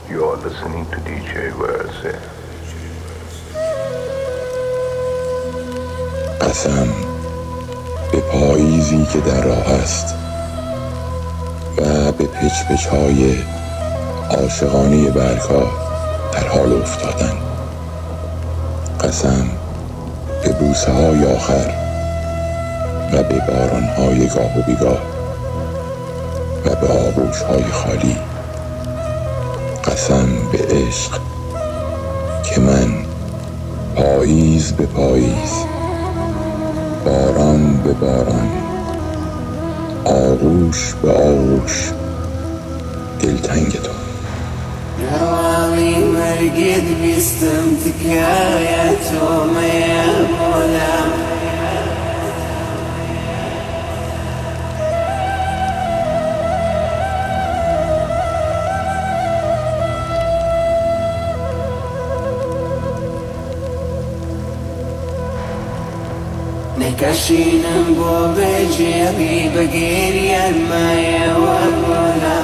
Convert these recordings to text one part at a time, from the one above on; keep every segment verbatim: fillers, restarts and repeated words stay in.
You are listening to دی جی Verse. قسم به پاییزی که در راه است و به پچ پچ های عاشقانه برگ‌ها در حال افتادن. قسم به بوسه های آخر و به باران های گاه و بیگاه و به آغوش های خالی. قسم به عشق که من پاییز به پاییز، باران به باران، آغوش به آغوش دلتنگ تو. نوالی مرقد بیستم تکایتو میا مولا نکشینم با بجیبی بگیری المایا و مولا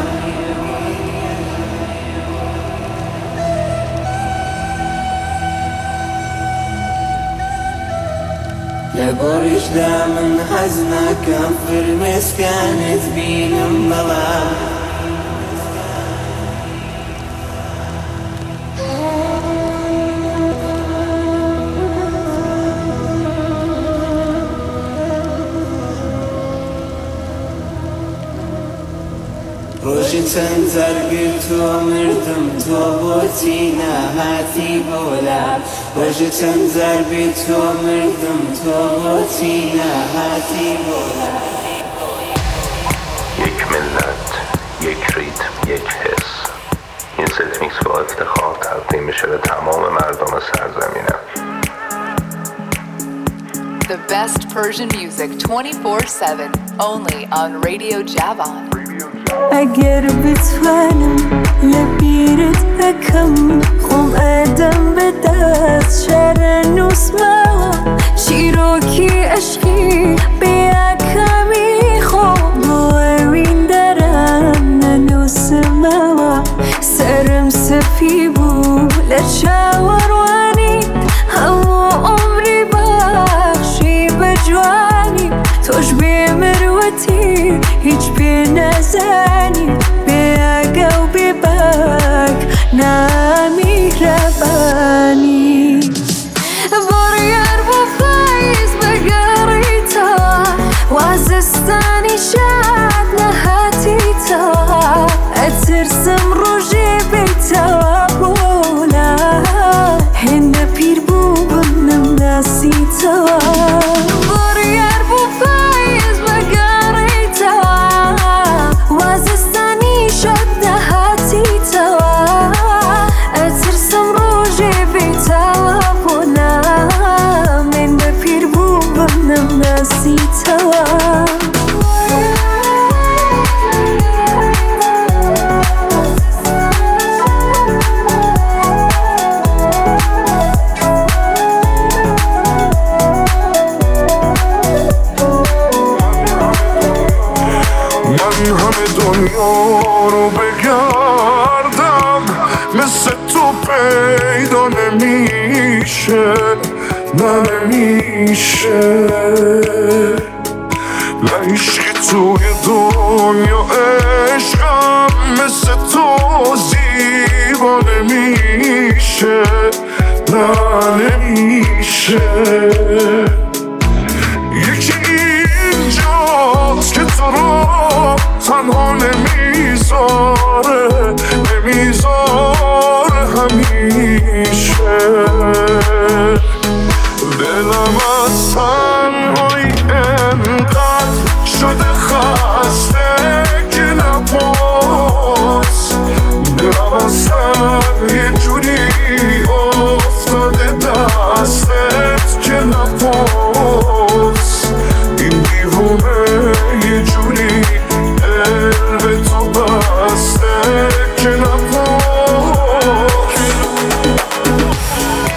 لبورش دامن حزنك في المسكان تبين مظلام روشي تنزل قلتو مردم تو بوتينا هاتي بولا روشي تنزل قلتو مردم تو بوتينا هاتي بولا. یک ملت، یک ریتم، یک حس. این ست میکس با افتخار تقدیم میشه به تمام مردم سرزمینم. The best Persian music twenty-four seven only on Radio Javan. اگر بتوانم لبیرت بکم خم ادم به دست شرنوس ما چیروکی عشقی بیا کمی خوب بوین درم ننوس ما سرم سفی بو لچاوروانی همو عمری بخشی بجوانی توش بمروتی هیچ بی نزنی به اگه و به بک نمی روانی باریر با فایز بگری تا وازستانی شد نهاتی تا اترسم روژه بیتا بولا هنده پیر بوبنم نسی تا باریر با فایز بگری تا وازستانی شد نهاتی تا اترسم روژه بیتا بولا هنده پیر بوبنم نسی تا. دنیا رو بگردم مثل تو پیدا نمیشه، نه نمیشه. نه عشقی توی دنیا عشقم مثل تو زیبا نمیشه، نه نمیشه. یکی اینجاست که تو رو تنها نمیذاره نمیذاره همیشه. دلم از تنهایی انقدر شده خسته که نپاس دلم از تن یه جوری افتاده دستت که نپاس این دیوونه یه جوری دل به تو بسته که نپاس.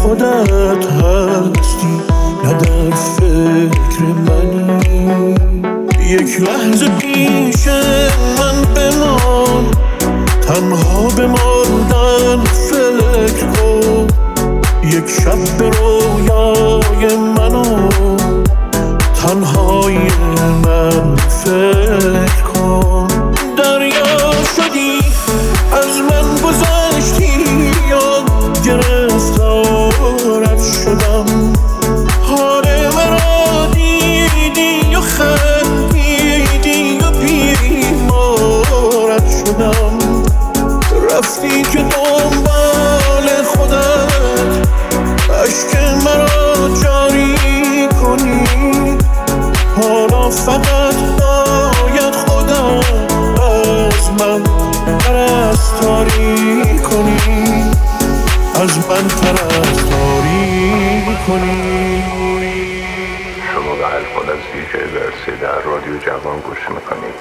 خودت هستی نه در فکر منی. یک لحظه پیش من بمان، تنها بماندن فکر کن. یک شب به رویای منو تنهای من فکر کن. دریا شدی از من گذشتی یا گرفتارت شدم. حال مرا دیدی و خندیدی و بیمارت شدم. رفتی که دنبال خودت عشق مرا جاری کنی. حالا فقط باید خودت از من پرستاری کنی، از من پرستاری کنی. شما به الفاظ از ویژه ورسی در رادیو جوان گوش میکنید.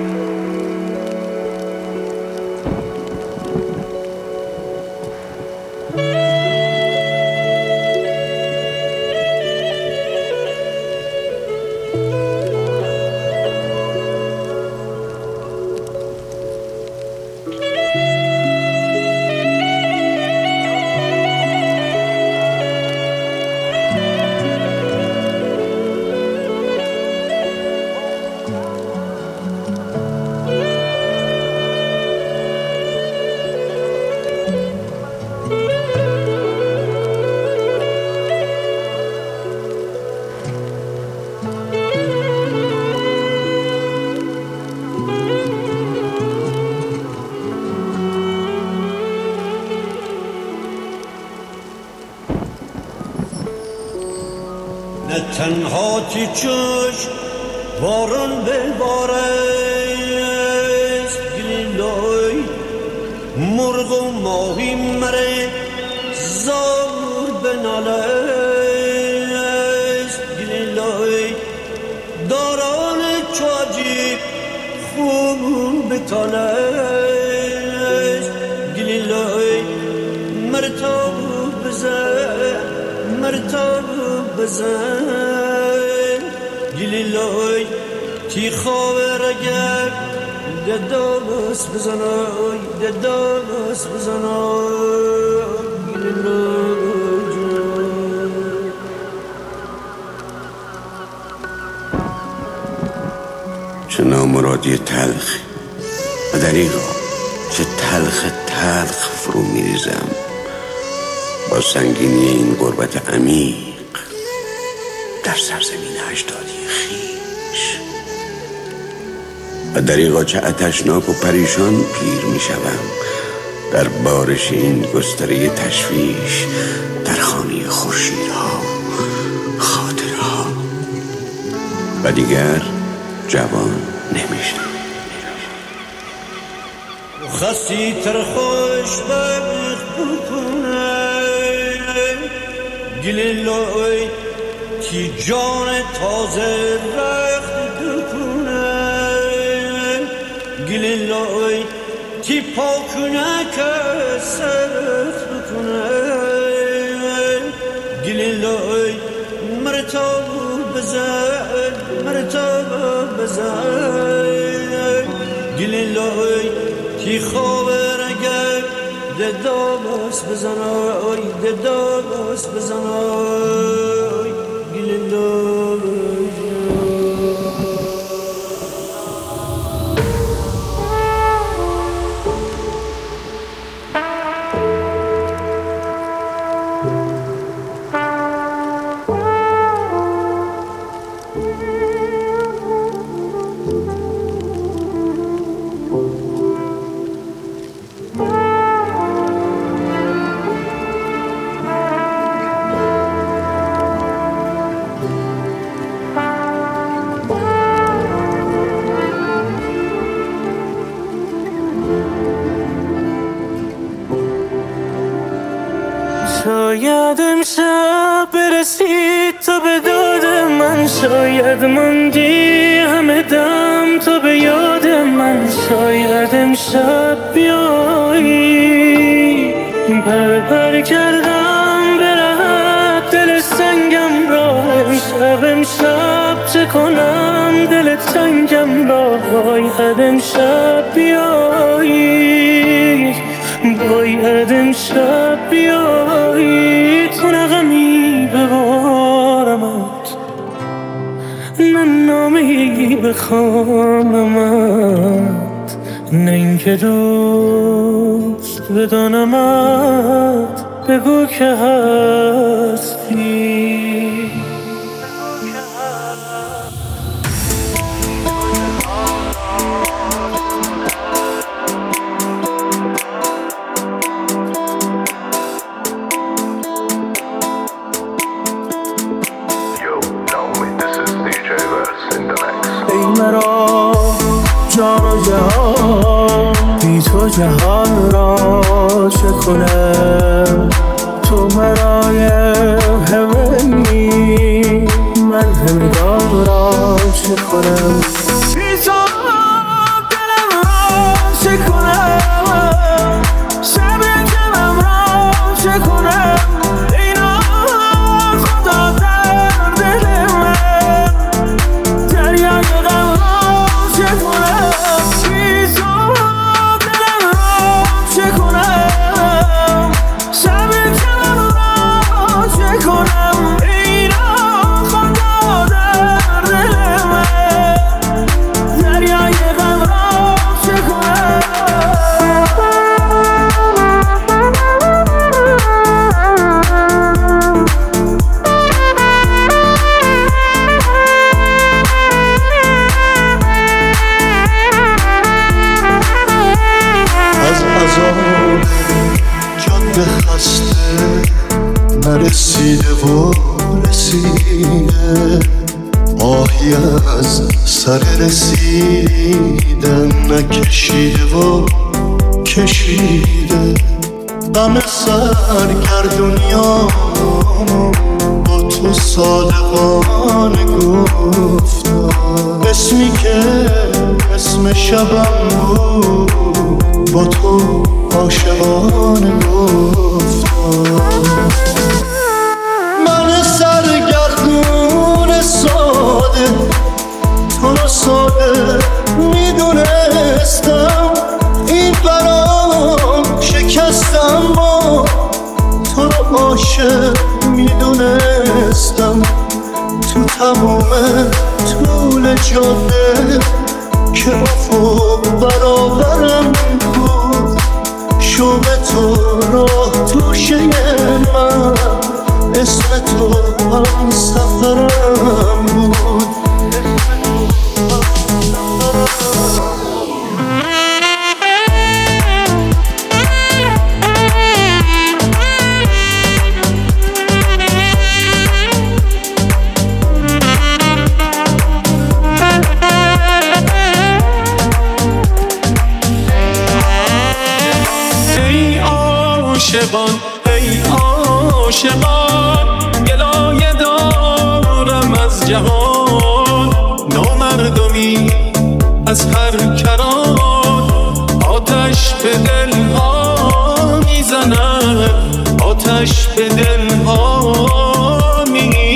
تنها تی چشم باران ببارست، گلیلای مرغ و ماهی مره زار بنالست. گلیلای داران چاجی خوب بتالست. گلیلای مرتاب بزن مرتاب بزن. گلیلای تی خواب رگر دداس بزنای دداس بزنای. چه نامرادی تلخ و دریغا، چه تلخ تلخ فرو میریزم با سنگینی این غربت عمیق در سرزمین اجدادی خویش. و دریغا چه آتشناک و پریشان پیر می شوم در بارش این گستره تشویش در خانه خورشیدها خاطرها. و دیگر جوان نمیشم. خستی تر خوش بخت بکنه. گلیلای کی جان تازه رخت بکنه. گلیلای کی پاکنه که سرخت بکنه. گلیلای مرتاب بزن مرتاب بزن. گلیلای کی خواب رگر دداس بزنای دداس بزنای. گلیلای شاید امشب برسید تو به داد من، شاید موندی همه دم تو به یاد من. شاید امشب بیایی پر پر کردم برم باید امشب بیایی، باید امشب بیایی، تو نغمی ببارمت، من نامه‌ای بخوانمت، نه اینکه دوست بدانمت، بگو که هستی. جان و جهان بی تو جهان را چه کنم، تو مرای همگی من همگان را چه کنم، بی تو دلم را چه کنم، شب جمعم را چه کنم، اینا خدا در دل من دریای غم را چه کنم، نرسیده و رسیده، آهی از سر رسیدن نکشیده و کشیده، غم سرگردونیامو با تو صادقانه گفتم، اسمی که اسم شبم بود با تو عاشقانه گفتم، من سرگردون ساده تو رو ساده میدونستم، این برام شکستم با تو رو عاشق میدونستم، تو تموم طول جاده که افق برابرم بود، شوق تو راه توشه من، اسم تو هم سفرم بود. ای عاشقان ای عاشقان، گلایه دارم از جهان، نامردمی از هر کران، آتش به دل ها میزند، آتش به دل ها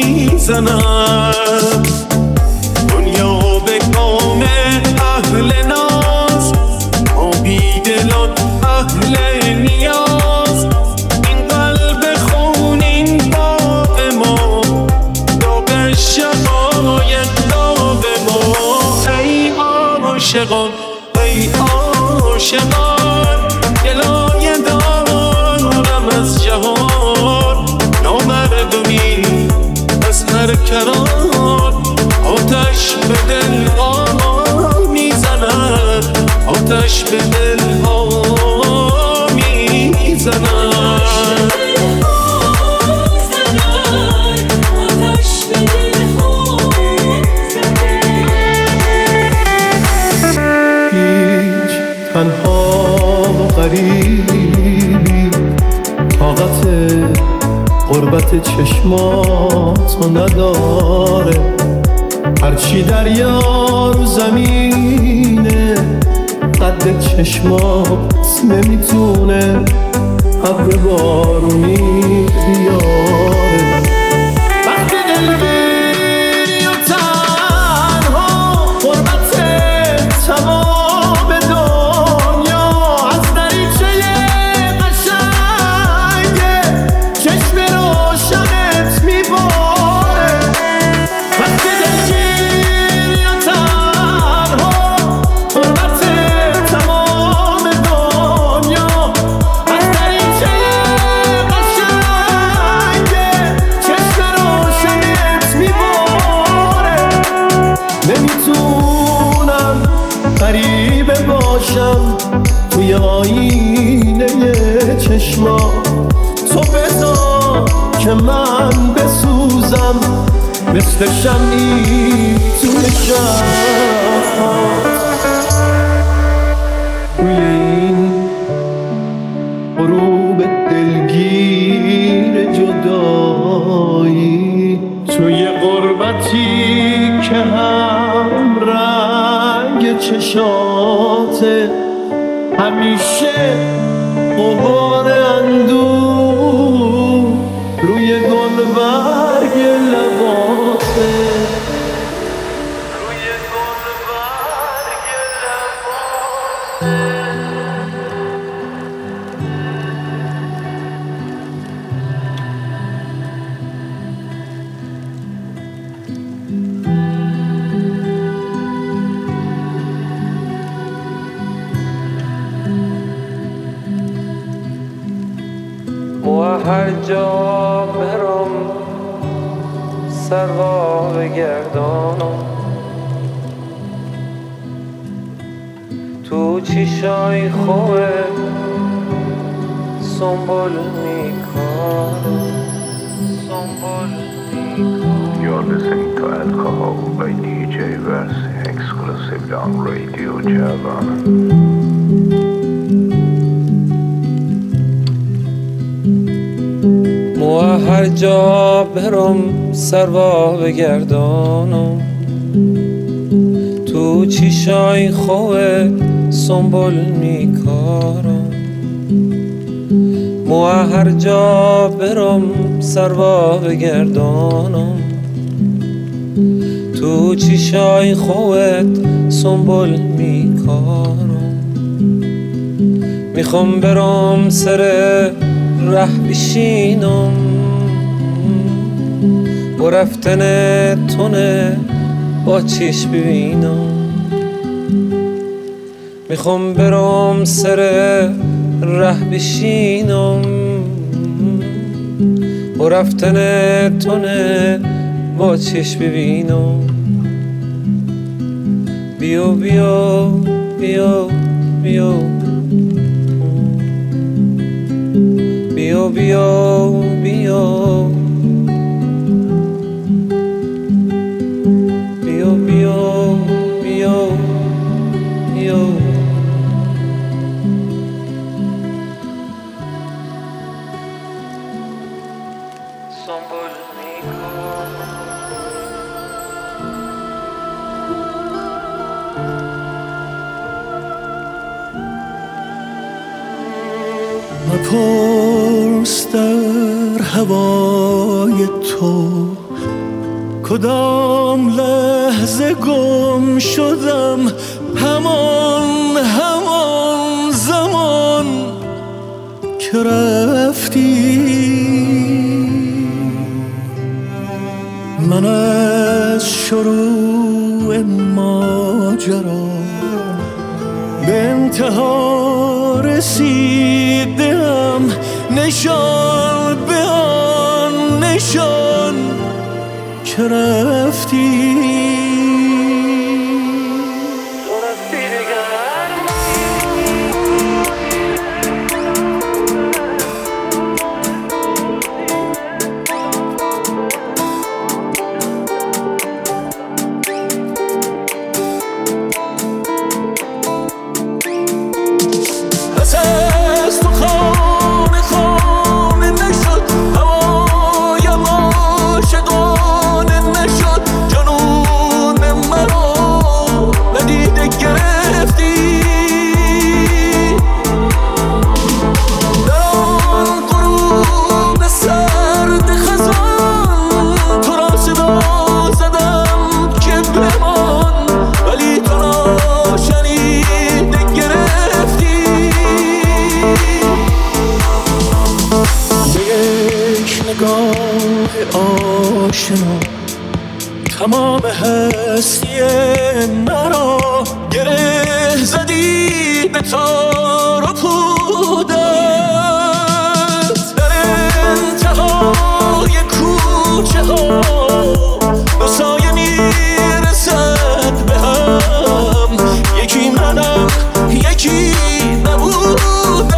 میزند، دنیا به کام اهل ناز، ما بیدلان اهل نیاز، این قلب خونین باغ ما، داغ شقایق داغ ما، ای عاشقان ای عاشقان، گلایه دارم از جهان، نامردمی از هر کران، آتش به دل ها میزند، آتش به دل ها میزند. هیچ تنها غریبی طاقت غربت چشماتو نداره، هرچی دریا رو زمینه قد چشمات نمیتونه ابر بارونی بیاره، وقتی دلگیری و تنها غربت تمام غریبه باشم توی آینه چشما، تو بذار که من بسوزم مثل شمعی توی شب. توی این غروب دلگیر جدایی، توی غربتی که هم رنگ چشاته، همیشه غبار اندوه روی گلبرگ لباته. هر جا برم سروا بگردانم، تو چیشای خوبه سنبول میکارم، سنبول میکارم. You're listening to Alcohol by دی جی Versi exclusively on Radio Javan. و هر جا برم سروا بگردانم، تو چیشای خوبه سنبول میکارم. و هر جا برم سروا بگردانم، تو چیشای خوبت سنبول میکارم. میخوام برم سر ره بشینم و رفتن تونه با چشم ببینم. میخوام برم سر ره بشینم و رفتن تونه با چشم ببینم. بیا بیا بیا بیا بیا بیا بیا بیا بیا بیا بیا سنبول مپرس در هوای تو کدام لحظه گم شدم، همان همان زمان که رفتی. من از شروع ماجرا به انتها رسیدم، نشان به آن نشان که رفتی. تمام هستی مرا گره زدی به تار و پودت، در انتهای کوچه ها دو سایه میرسد به هم، یکی من یکی نبودم.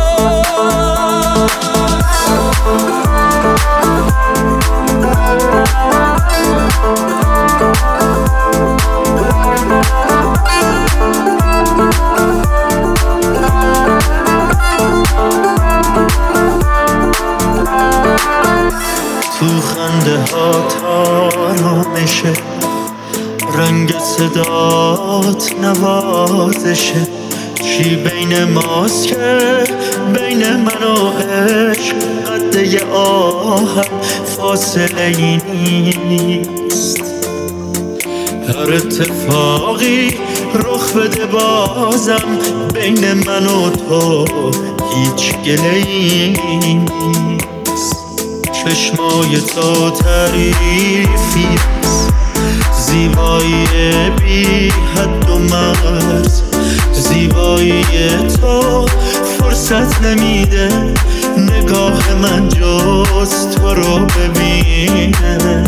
تو خنده ها آرامشه، رنگ صدات نوازشه. چی بین ماست که بین من و عشق قده آهم فاصله ای نیست. هر اتفاقی رخ بده بازم بین من و تو هیچ گله ای نیست. چشمای تو تعریفیست، زیبایی بی حد و مرز. زیبایی تو فرصت نمیده نگاه من جز تو رو ببینه.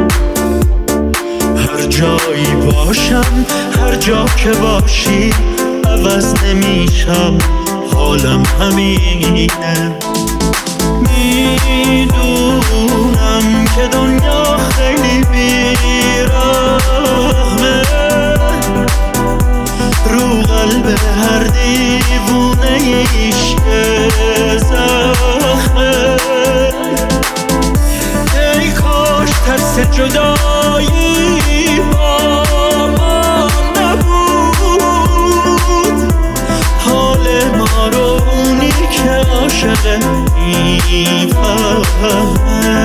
هر جایی باشم هر جا که باشی عوض نمیشم، حالم همینه. میدونم که دنیا خیلی بیرحمه، رو قلب هر دیوونه ایش که زخمه. ای کاش ترس جدایی با ما نبود، حال ما رو اونی که عاشقه میفهمه.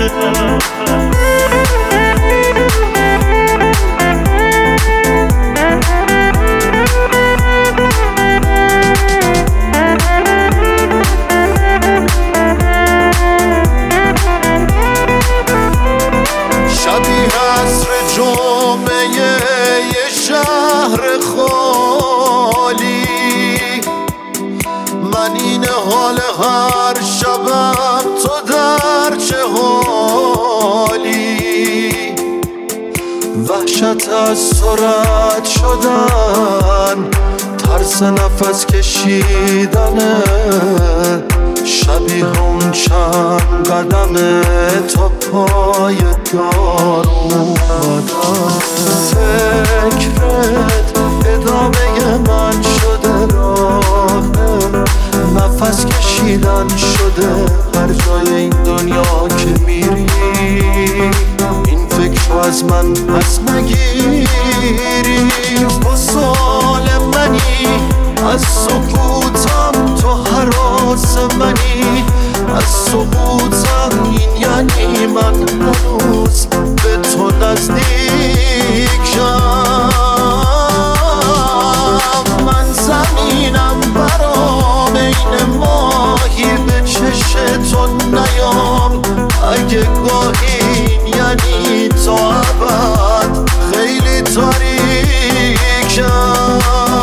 شبیه عصر جمعه یه شهر خالی، من این حال هر شبم تو در چه حالی. وحشت از سرعت شدن، ترس نفس کشیدنه، شبیه اون چند قدمه تا پای دار اومدن. فکرت ادامه من شده راهه، نفس کشیدن شده هر جای این دنیا که میری. این فکر رو از من پس نگیری، با سال منی از سکوتم تو هراس منی. از سکوتم این یعنی من هنوز به تو نزدیکم. من زمینم برا بین ماهی به چش تو نیام. اگه گاهی این یعنی تا ابد خیلی تاریکم.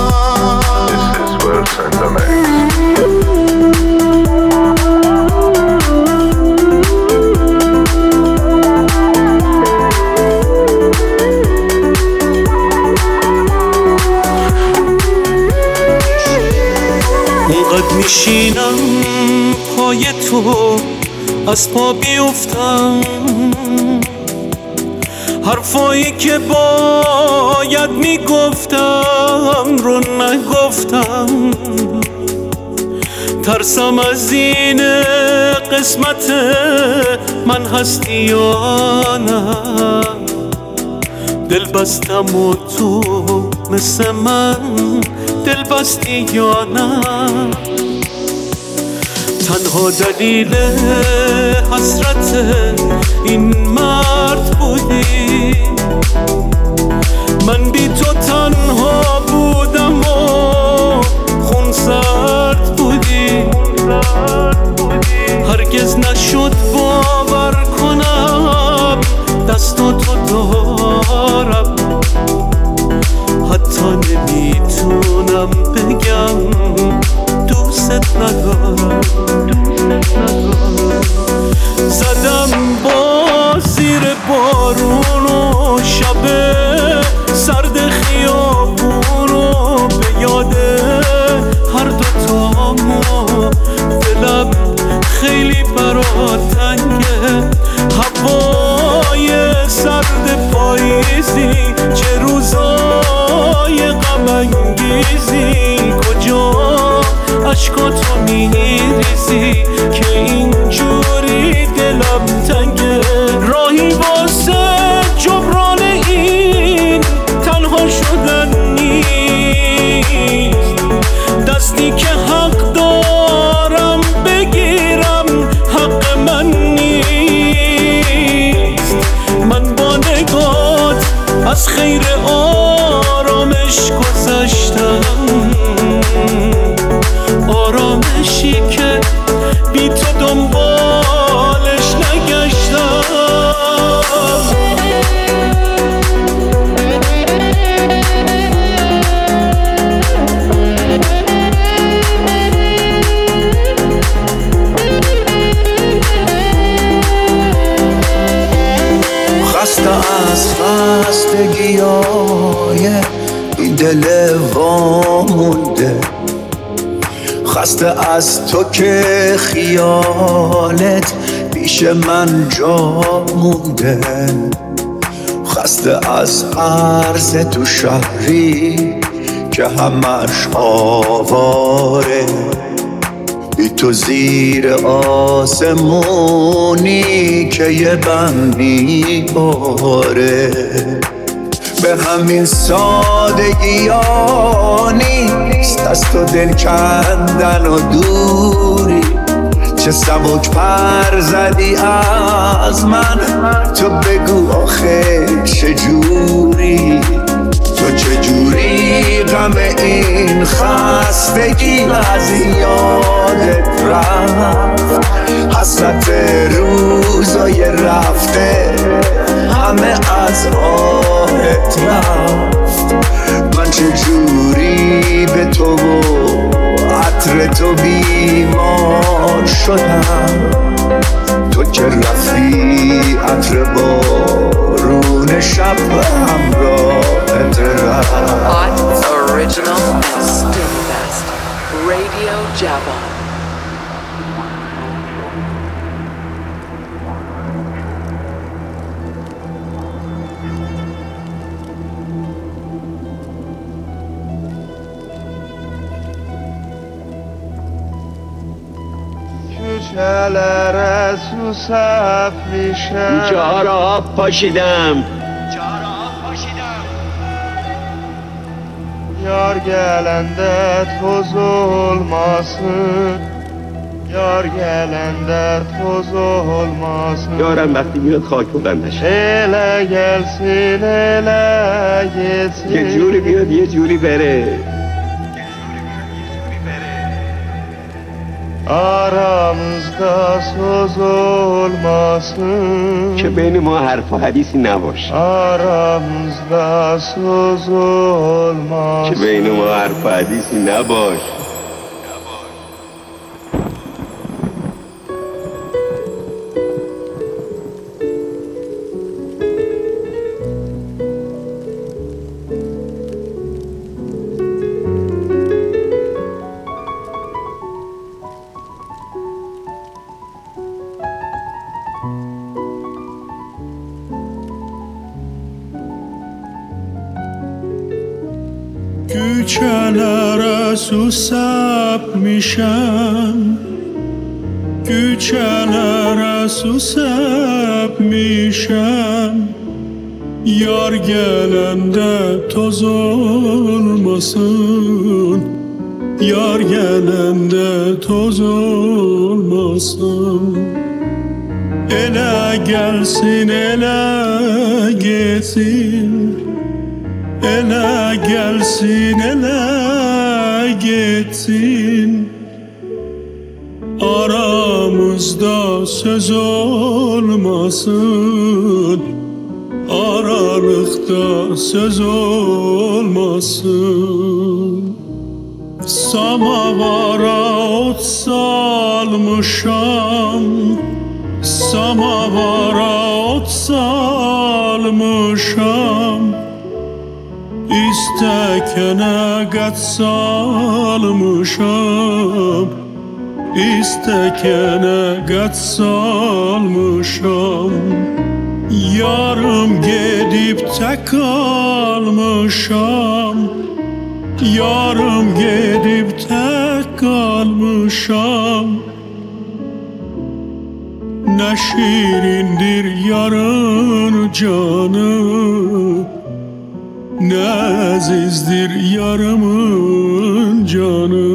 اونقدر میشینم پای تو از پا بیفتم، حرفایی که باید میگفتم رو نگفتم. ترسم از این قسمت من هستی یا نه، دل بستم و تو مثل من دل بستی یا نه. تنها دلیل حسرت این مرد بودی، من بی تو تنها بودم و خون سرد بودی. هرگز نشد باور کنم دستاتو دارم، حتی نمیتونم بگم دوست ندارم. زدم با زیر بارون و شب سرد خیابون رو به یاد های غم انگیزی کجا عشقاتو میریزی که اینجوری دلم تنگه راهی واسه جبران این تنها شدن نیست دستی که حق دارم بگیرم حق من نیست من با نگات از خیر آرامش گذشتم آرامشی که بی تو دنبالش نگشتم خسته از خستگی های این دل وامونده خسته از تو که خیالت پیش من جا مونده خسته از عرض تو شهری که همش آواره بی تو زیر آسمونی که یه بند میباره به همین سادگی ها نیست از تو دل کندن و دوری چه سبک پر زدی از من تو بگو آخه چجوری تو چجوری غم این خستگی از یادت رفت حسرت روزای رفته همه از آهت رفت من چجوری به تو و عطر تو بیمار شدم تو که رفتی عطر بارون شب همراهت رفت Hot, original, and still best. Radio Java. کوچه‌لر از او صف میشن کوچه ها را آب پاشیدم یار گلنده تو ظلماسın یار گلنده تو ظلماسın یارم وقتی میاد خاک بلندش اله gelsin اله gitsin یه جوری بیاد یه جوری بره aramızda söz olmasın که بین ما حرف و حدیثی نباشه aramızda söz olmasın که بین ما حرف و حدیثی نباشه Küçelere susap mişem Küçelere susap mişem Yar gelende toz olmasın Yar gelende toz olmasın Ele gelsin ele gitsin Ele gelsin ele gitsin Aramızda söz olmasın Aralıkta söz olmasın Samavara ot salmışam Samavara ot salmışam İstekene gat salmışam İstekene gat salmışam Yarım gedib tək qalmışam, yarım gedib tək qalmışam. Nə şirindir yarın canı, nə əzizdir yarımın canı.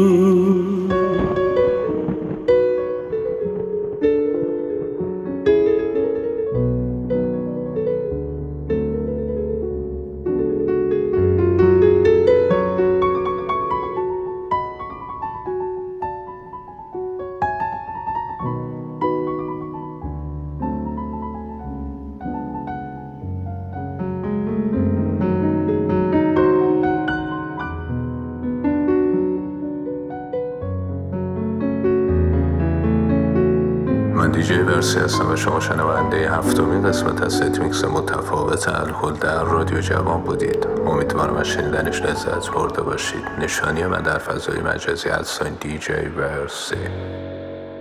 من دیجی ورسی هستم و شما شنونده هفتمین قسمت از ست میکس متفاوت الکل در رادیو جوان بودید. امیدوارم از شنیدنش لذت برده باشید. نشانی من در فضای مجازی ادساین دیجی ورسی.